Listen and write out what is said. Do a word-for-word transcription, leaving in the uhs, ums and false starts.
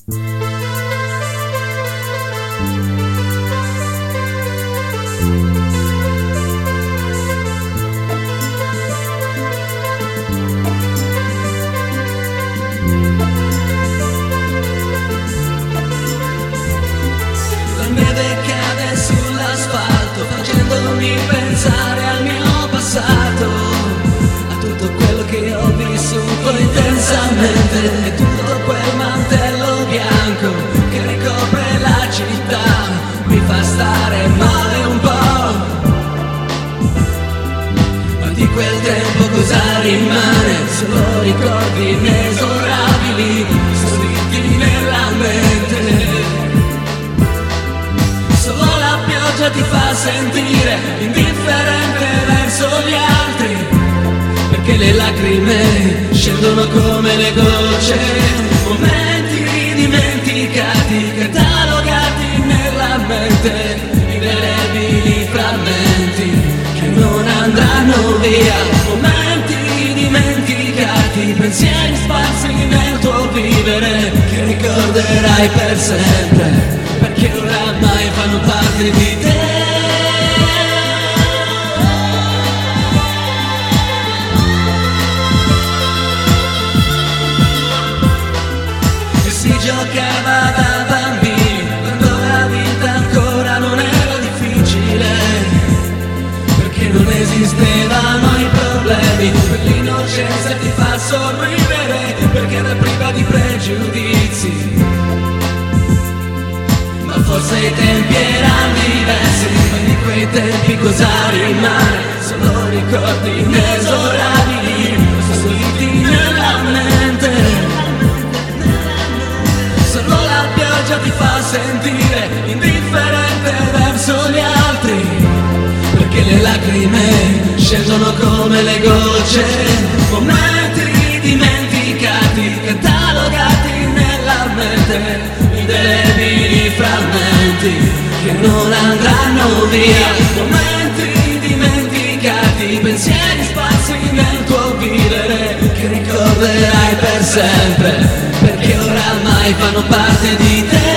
La neve cade sull'asfalto facendomi pensare al mio passato, a tutto quello che ho vissuto intensamente e tutto quel mantello bianco che ricopre la città mi fa stare male un po'. Ma di quel tempo cosa rimane? Solo ricordi inesorabili scritti nella mente. Solo la pioggia ti fa sentire indifferente verso gli altri, perché le lacrime scendono come le gocce. Momenti dimenticati, catalogati nella mente, indelebili frammenti che non andranno via. Momenti dimenticati, pensieri sparsi nel tuo vivere, che ricorderai per sempre, perché oramai fanno parte di te. E si giocava da bambini, quando la vita ancora non era difficile, perché non esistevano i problemi, per l'innocenza ti fa sorridere, perché era priva di pregiudizi. Ma forse i tempi erano diversi, ma di quei tempi cosa rimane? Solo ricordi inesorabili, scritti nella mente. Solo la pioggia ti fa sentire indifferente verso gli altri, perché le lacrime scendono come le gocce. Momenti dimenticati, catalogati nella mente, indelebili frammenti che non andranno via. Momenti dimenticati, pensieri sparsi nel tuo vivere, che ricorderai per sempre, perché oramai fanno parte di te.